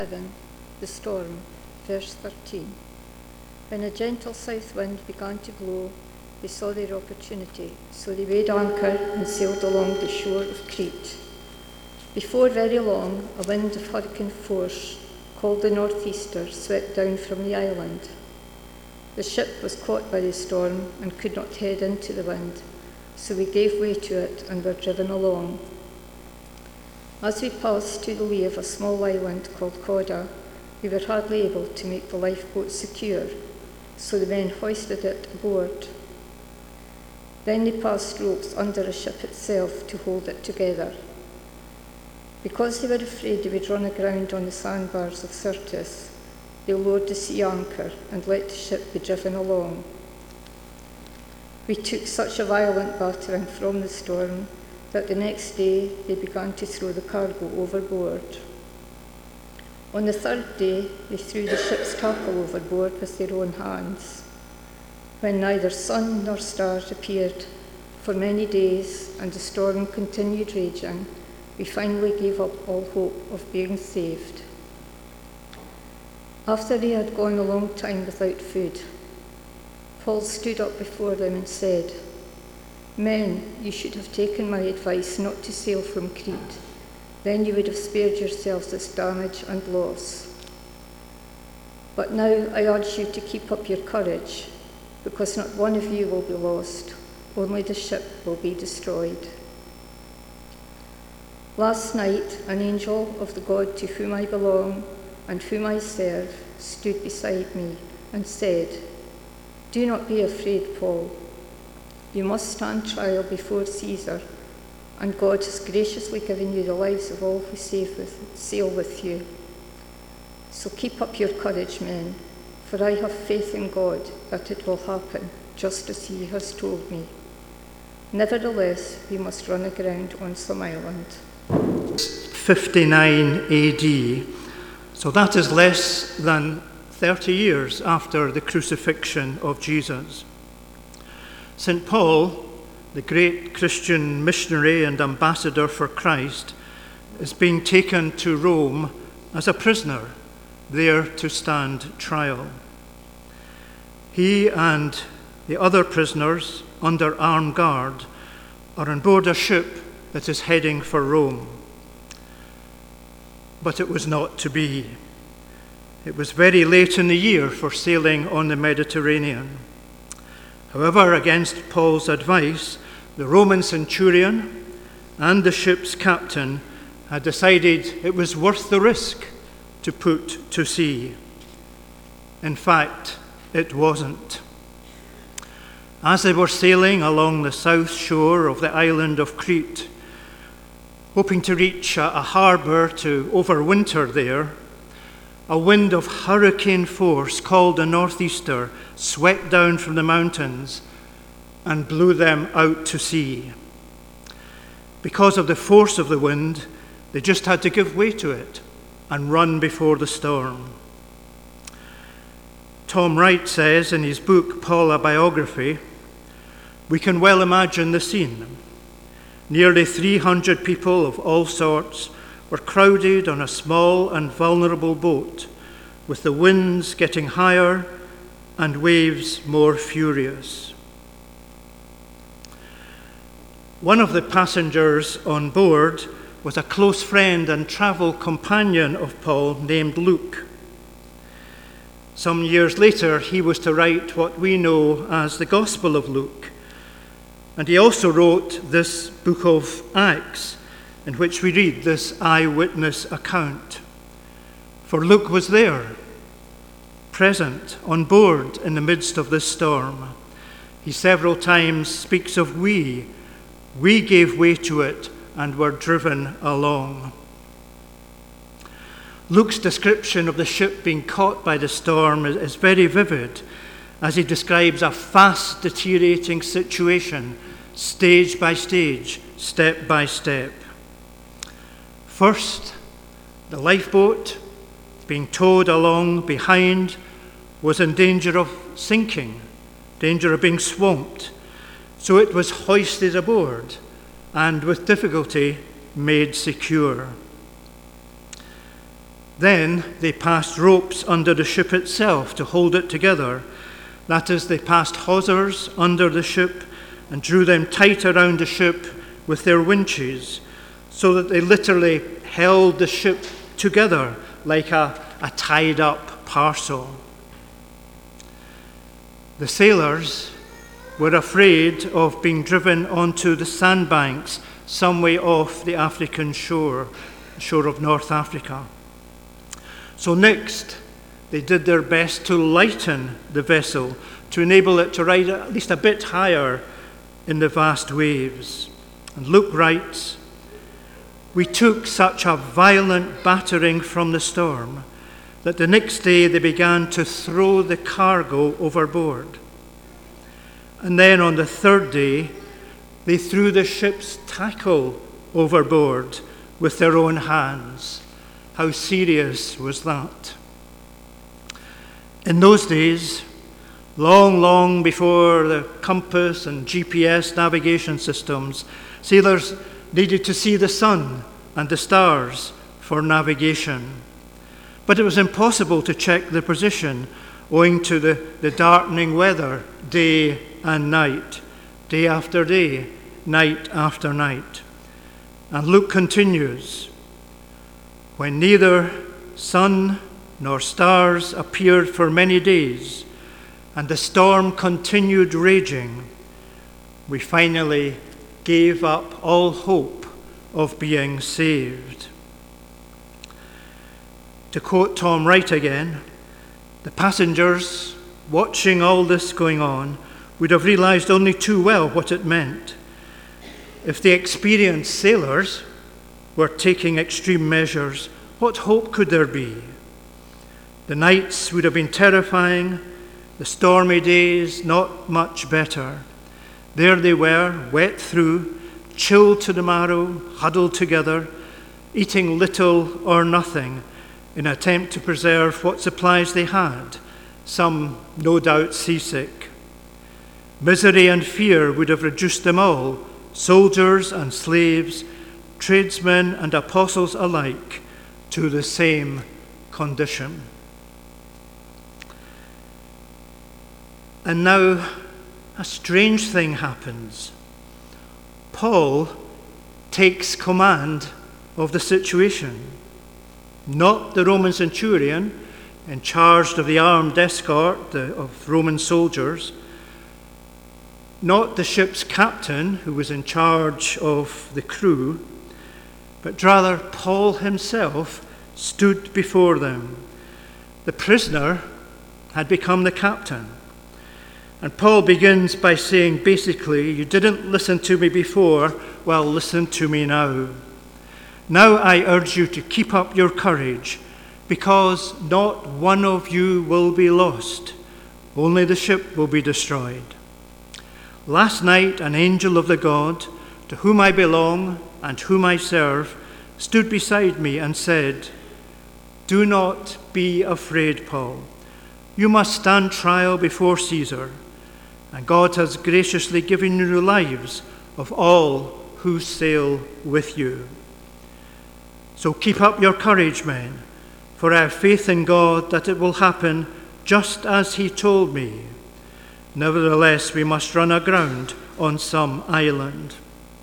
7, the storm, verse 13. When a gentle south wind began to blow, they saw their opportunity, so they weighed anchor and sailed along the shore of Crete. Before very long, a wind of hurricane force, called the northeaster, swept down from the island. The ship was caught by the storm and could not head into the wind, so we gave way to it and were driven along. As we passed to the lee of a small island called Cauda, we were hardly able to make the lifeboat secure, so the men hoisted it aboard. Then they passed ropes under the ship itself to hold it together. Because they were afraid they would run aground on the sandbars of Syrtis, they lowered the sea anchor and let the ship be driven along. We took such a violent battering from the storm that the next day they began to throw the cargo overboard. On the third day, they threw the ship's tackle overboard with their own hands. When neither sun nor stars appeared for many days and the storm continued raging, we finally gave up all hope of being saved. After they had gone a long time without food, Paul stood up before them and said, "Men, you should have taken my advice not to sail from Crete. Then you would have spared yourselves this damage and loss. But now I urge you to keep up your courage, because not one of you will be lost, only the ship will be destroyed." Last night, an angel of the God to whom I belong and whom I serve stood beside me and said, "Do not be afraid, Paul. You must stand trial before Caesar, and God has graciously given you the lives of all who sail with you. So keep up your courage, men, for I have faith in God that it will happen just as he has told me. Nevertheless, we must run aground on some island." 59 AD, so that is less than 30 years after the crucifixion of Jesus. St. Paul, the great Christian missionary and ambassador for Christ, is being taken to Rome as a prisoner, there to stand trial. He and the other prisoners under armed guard are on board a ship that is heading for Rome. But it was not to be. It was very late in the year for sailing on the Mediterranean. However, against Paul's advice, the Roman centurion and the ship's captain had decided it was worth the risk to put to sea. In fact, it wasn't. As they were sailing along the south shore of the island of Crete, hoping to reach a harbour to overwinter there, a wind of hurricane force called the northeaster swept down from the mountains and blew them out to sea. Because of the force of the wind, they just had to give way to it and run before the storm. Tom Wright says in his book, Paul, a Biography, "We can well imagine the scene. Nearly 300 people of all sorts were crowded on a small and vulnerable boat, with the winds getting higher and waves more furious." One of the passengers on board was a close friend and travel companion of Paul named Luke. Some years later, he was to write what we know as the Gospel of Luke. And he also wrote this book of Acts, in which we read this eyewitness account. For Luke was there, present, on board in the midst of this storm. He several times speaks of we. We gave way to it and were driven along. Luke's description of the ship being caught by the storm is very vivid, as he describes a fast deteriorating situation, stage by stage, step by step. First, the lifeboat, being towed along behind, was in danger of sinking, danger of being swamped, so it was hoisted aboard and with difficulty made secure. Then they passed ropes under the ship itself to hold it together. That is, they passed hawsers under the ship and drew them tight around the ship with their winches, so that they literally held the ship together like a tied-up parcel. The sailors were afraid of being driven onto the sandbanks some way off the African shore of North Africa. So next, they did their best to lighten the vessel, to enable it to ride at least a bit higher in the vast waves. And Luke writes, "We took such a violent battering from the storm that the next day they began to throw the cargo overboard. And then on the third day, they threw the ship's tackle overboard with their own hands." How serious was that? In those days, long before the compass and GPS navigation systems, sailors needed to see the sun and the stars for navigation. But it was impossible to check their position owing to the darkening weather day and night, day after day, night after night. And Luke continues, "When neither sun nor stars appeared for many days, and the storm continued raging, we finally gave up all hope of being saved." To quote Tom Wright again, the passengers watching all this going on would have realized only too well what it meant. If the experienced sailors were taking extreme measures, what hope could there be? The nights would have been terrifying, the stormy days not much better. There they were, wet through, chilled to the marrow, huddled together, eating little or nothing in an attempt to preserve what supplies they had, some no doubt seasick. Misery and fear would have reduced them all, soldiers and slaves, tradesmen and apostles alike, to the same condition. And now a strange thing happens. Paul takes command of the situation. Not the Roman centurion in charge of the armed escort of Roman soldiers, not the ship's captain who was in charge of the crew, but rather Paul himself stood before them. The prisoner had become the captain. And Paul begins by saying, basically, you didn't listen to me before, well, listen to me now. Now I urge you to keep up your courage, because not one of you will be lost, only the ship will be destroyed. Last night an angel of the God, to whom I belong and whom I serve, stood beside me and said, "Do not be afraid, Paul. You must stand trial before Caesar, and God has graciously given you the lives of all who sail with you. So keep up your courage, men, for I have faith in God that it will happen just as he told me. Nevertheless, we must run aground on some island."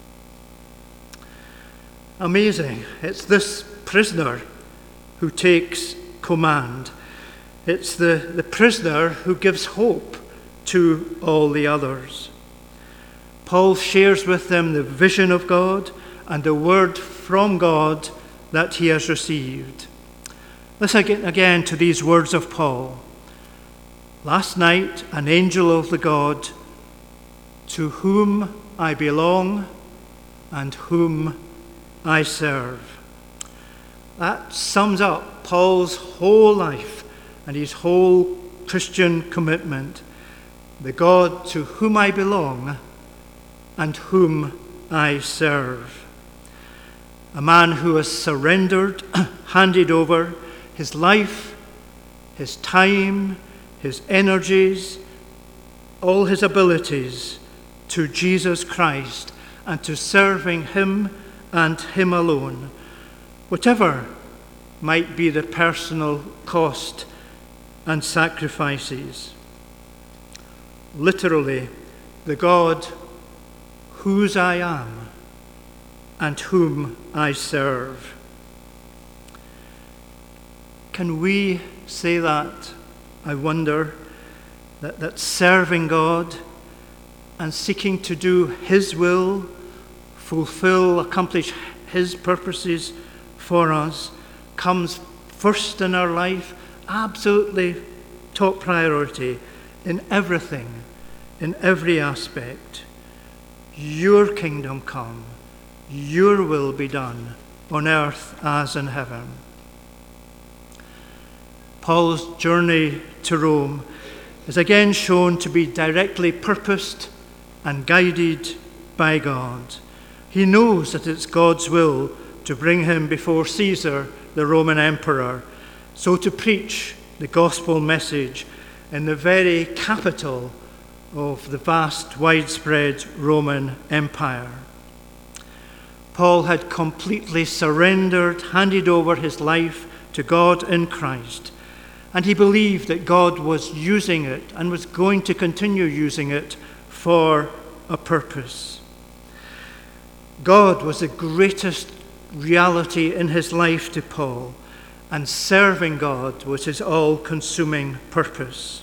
Amazing. It's this prisoner who takes command. It's the prisoner who gives hope to all the others. Paul shares with them the vision of God and the word from God that he has received. Listen again to these words of Paul. Last night, an angel of the God, to whom I belong and whom I serve. That sums up Paul's whole life and his whole Christian commitment. The God to whom I belong and whom I serve. A man who has surrendered, handed over his life, his time, his energies, all his abilities to Jesus Christ and to serving him and him alone, whatever might be the personal cost and sacrifices. Literally, the God whose I am and whom I serve. Can we say that, I wonder, that serving God and seeking to do His will, fulfill, accomplish His purposes for us, comes first in our life, absolutely top priority in everything, in every aspect. Your kingdom come, your will be done on earth as in heaven. Paul's journey to Rome is again shown to be directly purposed and guided by God. He knows that it's God's will to bring him before Caesar, the Roman emperor, so to preach the gospel message in the very capital of the vast, widespread Roman Empire. Paul had completely surrendered, handed over his life to God in Christ, and he believed that God was using it and was going to continue using it for a purpose. God was the greatest reality in his life to Paul, and serving God was his all-consuming purpose.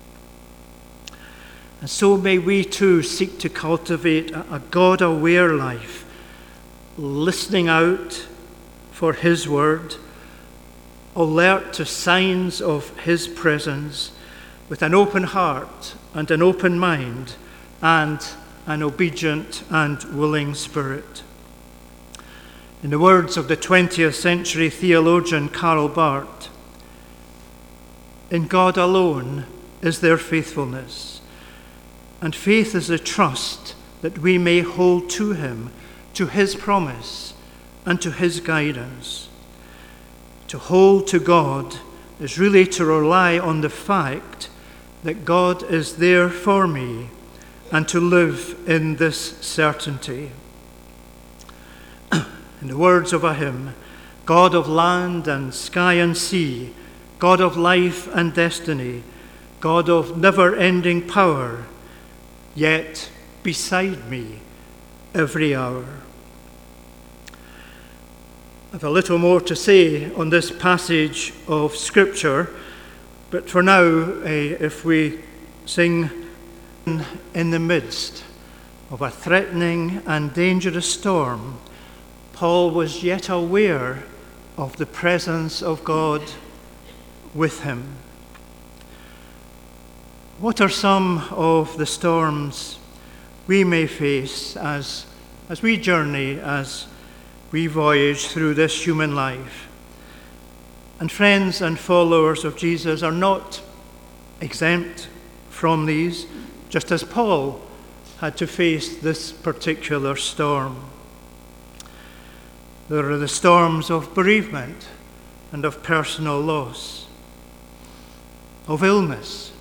And so may we too seek to cultivate a God-aware life, listening out for his word, alert to signs of his presence, with an open heart and an open mind, and an obedient and willing spirit. In the words of the 20th century theologian Karl Barth, in God alone is there faithfulness, and faith is the trust that we may hold to him, to his promise, and to his guidance. To hold to God is really to rely on the fact that God is there for me, and to live in this certainty. In the words of a hymn, God of land and sky and sea, God of life and destiny, God of never-ending power, yet beside me every hour. I have a little more to say on this passage of Scripture, but for now, if we sing in the midst of a threatening and dangerous storm, Paul was yet aware of the presence of God with him. What are some of the storms we may face as we journey, as we voyage through this human life? And friends and followers of Jesus are not exempt from these, just as Paul had to face this particular storm. There are the storms of bereavement and of personal loss, of illness,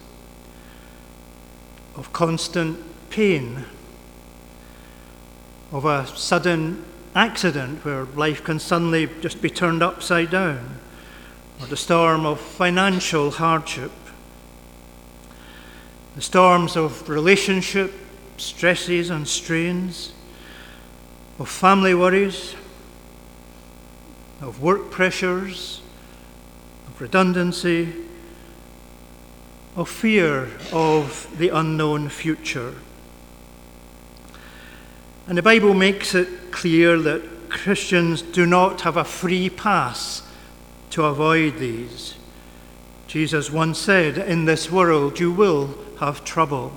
of constant pain, of a sudden accident where life can suddenly just be turned upside down, or the storm of financial hardship, the storms of relationship stresses and strains, of family worries, of work pressures, of redundancy, of fear of the unknown future. And the Bible makes it clear that Christians do not have a free pass to avoid these. Jesus once said, "In this world you will have trouble."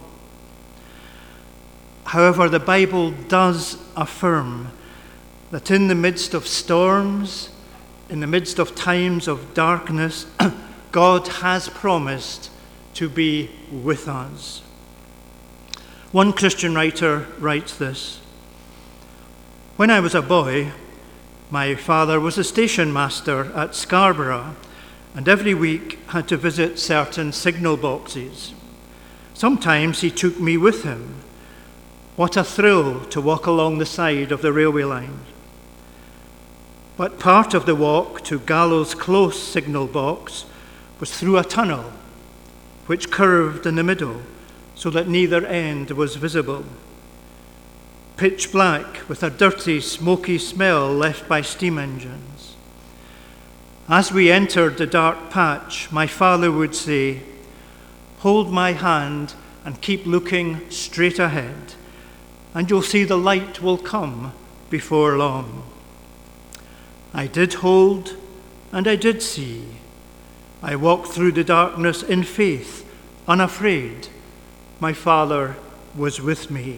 However, the Bible does affirm that in the midst of storms, in the midst of times of darkness, God has promised to be with us. One Christian writer writes this: "When I was a boy, my father was a station master at Scarborough, and every week had to visit certain signal boxes. Sometimes he took me with him. What a thrill to walk along the side of the railway line. But part of the walk to Gallows Close signal box was through a tunnel which curved in the middle so that neither end was visible. Pitch black with a dirty, smoky smell left by steam engines. As we entered the dark patch, my father would say, "Hold my hand and keep looking straight ahead, and you'll see the light will come before long." I did hold, and I did see. I walked through the darkness in faith, unafraid. My Father was with me.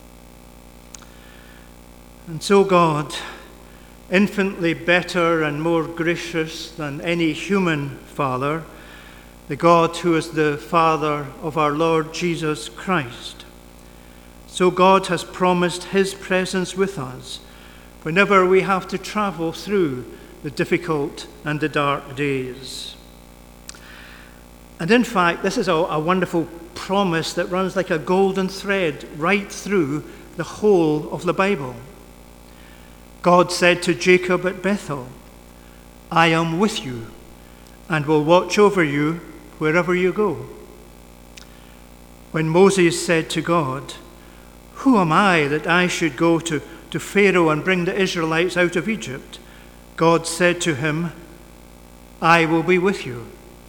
And so God, infinitely better and more gracious than any human father, the God who is the Father of our Lord Jesus Christ, so God has promised his presence with us whenever we have to travel through the difficult and the dark days. And in fact, this is a wonderful promise that runs like a golden thread right through the whole of the Bible. God said to Jacob at Bethel, "I am with you and will watch over you wherever you go." When Moses said to God, "Who am I that I should go to Pharaoh and bring the Israelites out of Egypt?" God said to him, "I will be with you."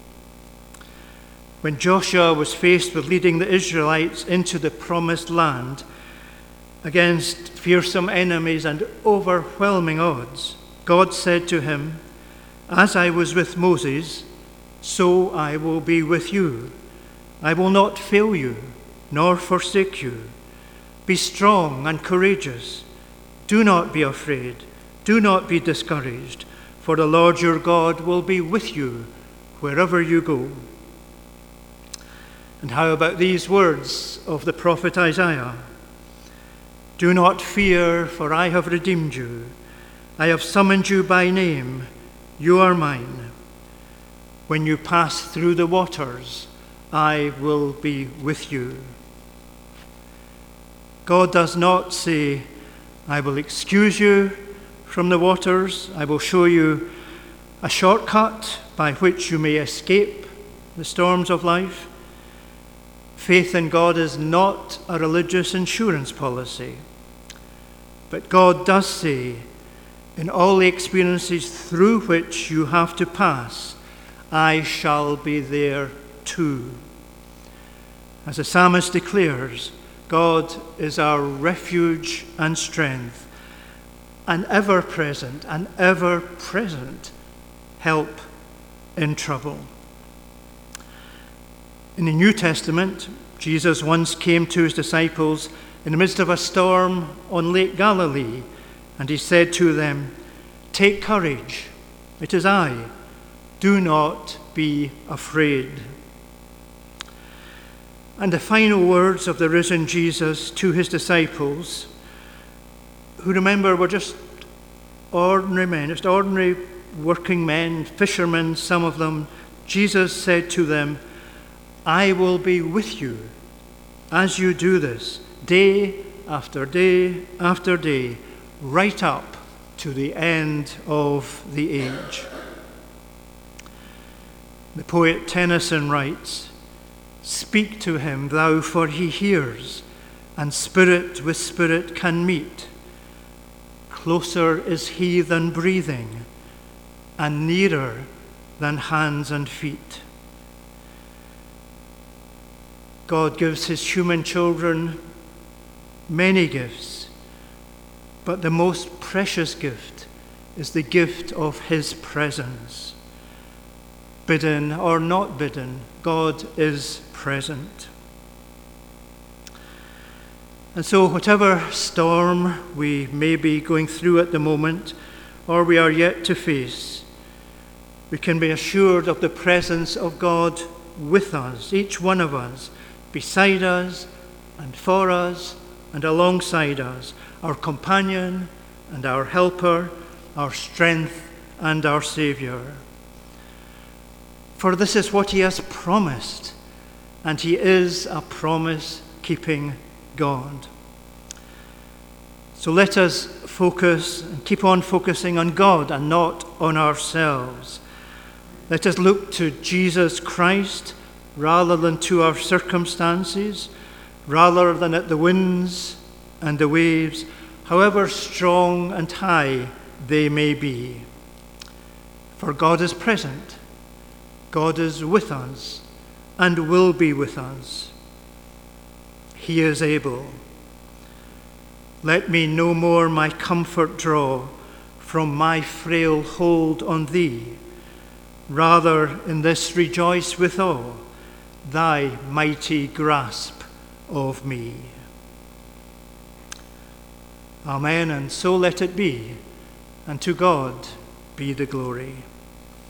When Joshua was faced with leading the Israelites into the promised land against fearsome enemies and overwhelming odds, God said to him, "As I was with Moses, so I will be with you. I will not fail you, nor forsake you. Be strong and courageous. Do not be afraid. Do not be discouraged, for the Lord your God will be with you wherever you go." And how about these words of the prophet Isaiah? "Do not fear, for I have redeemed you. I have summoned you by name. You are mine. When you pass through the waters, I will be with you." God does not say, "I will excuse you from the waters. I will show you a shortcut by which you may escape the storms of life." Faith in God is not a religious insurance policy. But God does say, in all the experiences through which you have to pass, I shall be there too. As the psalmist declares, God is our refuge and strength, an ever-present help in trouble. In the New Testament, Jesus once came to his disciples in the midst of a storm on Lake Galilee, and he said to them, "Take courage, it is I. Do not be afraid." And the final words of the risen Jesus to his disciples, who, remember, were just ordinary men, just ordinary working men, fishermen, some of them, Jesus said to them, "I will be with you as you do this, day after day after day, right up to the end of the age." The poet Tennyson writes, "Speak to him, thou, for he hears, and spirit with spirit can meet. Closer is he than breathing, and nearer than hands and feet." God gives his human children many gifts, but the most precious gift is the gift of his presence. Bidden or not bidden, God is present. And so whatever storm we may be going through at the moment, or we are yet to face, we can be assured of the presence of God with us, each one of us, beside us and for us and alongside us, our companion and our helper, our strength and our Saviour. For this is what he has promised, and he is a promise-keeping God. So let us focus and keep on focusing on God and not on ourselves. Let us look to Jesus Christ rather than to our circumstances, rather than at the winds and the waves, however strong and high they may be. For God is present, God is with us, and will be with us. He is able. Let me no more my comfort draw from my frail hold on thee. Rather in this rejoice with awe, thy mighty grasp of me. Amen, and so let it be, and to God be the glory.